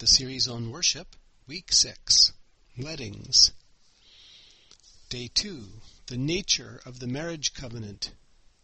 The series on worship, week 6, weddings. Day 2, the nature of the marriage covenant.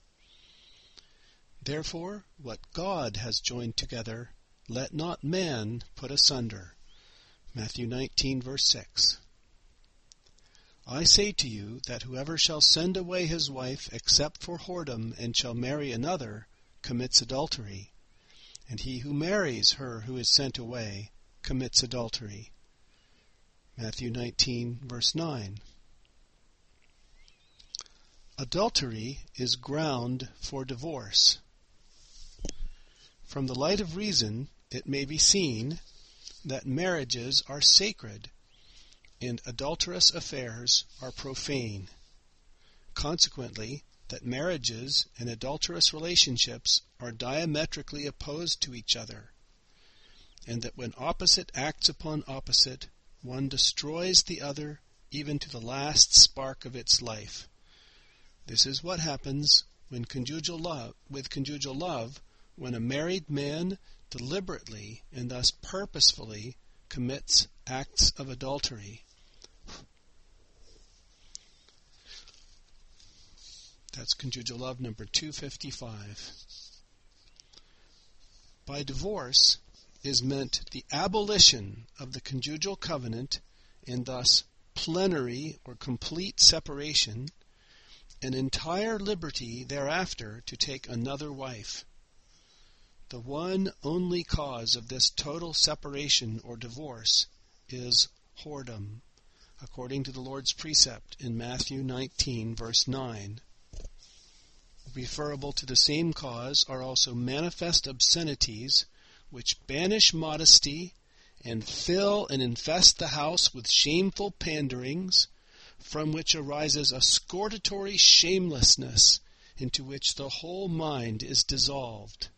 Therefore, what God has joined together, let not man put asunder. Matthew 19, verse 6. I say to you that whoever shall send away his wife except for whoredom and shall marry another commits adultery, and he who marries her who is sent away commits adultery. Matthew 19, verse 9. Adultery is ground for divorce. From the light of reason, it may be seen that marriages are sacred and adulterous affairs are profane. Consequently, that marriages and adulterous relationships are diametrically opposed to each other, and that when opposite acts upon opposite, one destroys the other even to the last spark of its life. This is what happens with conjugal love, when a married man deliberately and thus purposefully commits acts of adultery. That's conjugal love number 255. By divorce is meant the abolition of the conjugal covenant and thus plenary or complete separation, and entire liberty thereafter to take another wife. The one only cause of this total separation or divorce is whoredom, according to the Lord's precept in Matthew 19, verse 9. Referable to the same cause are also manifest obscenities, which banish modesty and fill and infest the house with shameful panderings, from which arises a scortatory shamelessness into which the whole mind is dissolved.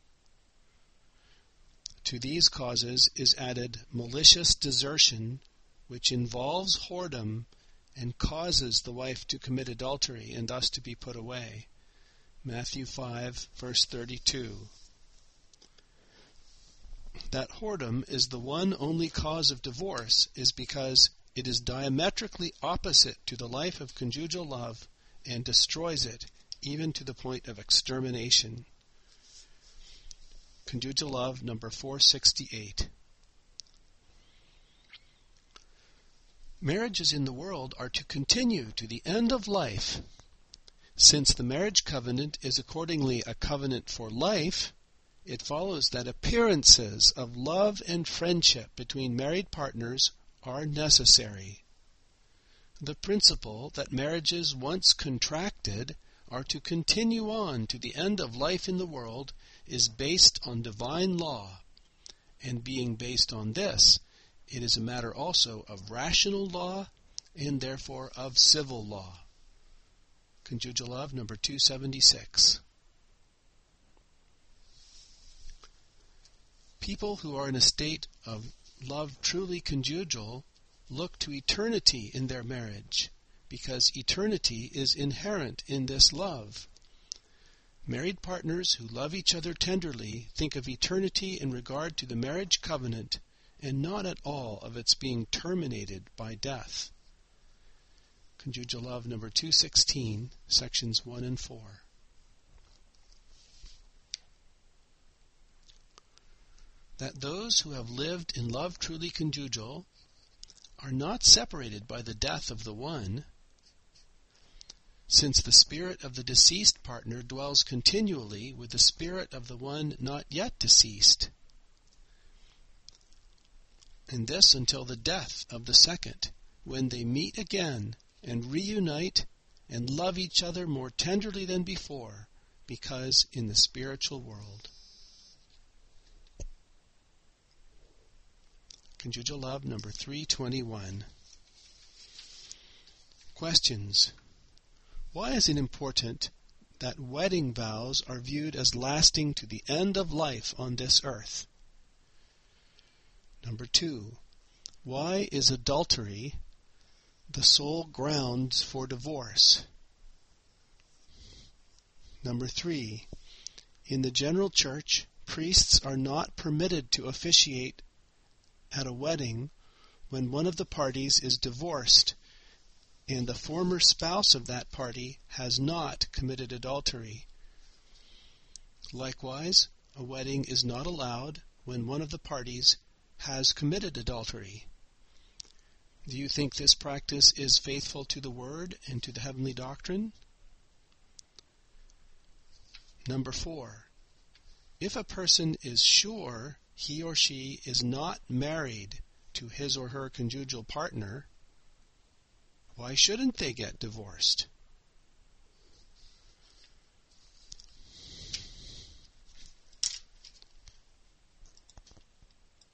To these causes is added malicious desertion, which involves whoredom and causes the wife to commit adultery and thus to be put away. Matthew 5, verse 32. That whoredom is the one only cause of divorce is because it is diametrically opposite to the life of conjugal love and destroys it, even to the point of extermination. Conjugal love number 468. Marriages in the world are to continue to the end of life. Since the marriage covenant is accordingly a covenant for life, it follows that appearances of love and friendship between married partners are necessary. The principle that marriages once contracted are to continue on to the end of life in the world is based on divine law, and being based on this, it is a matter also of rational law and therefore of civil law. Conjugal love number 276. People who are in a state of love truly conjugal look to eternity in their marriage, because eternity is inherent in this love. Married partners who love each other tenderly think of eternity in regard to the marriage covenant, and not at all of its being terminated by death. Conjugal love number 216, sections 1 and 4. That those who have lived in love truly conjugal are not separated by the death of the one, since the spirit of the deceased partner dwells continually with the spirit of the one not yet deceased, and this until the death of the second, when they meet again and reunite and love each other more tenderly than before, because in the spiritual world. Conjugal love number 321. Questions. Why is it important that wedding vows are viewed as lasting to the end of life on this earth? Number 2. Why is adultery the sole grounds for divorce? Number 3. In the general church, priests are not permitted to officiate at a wedding when one of the parties is divorced and the former spouse of that party has not committed adultery. Likewise, a wedding is not allowed when one of the parties has committed adultery. Do you think this practice is faithful to the Word and to the heavenly doctrine? Number 4. If a person is sure he or she is not married to his or her conjugal partner, why shouldn't they get divorced?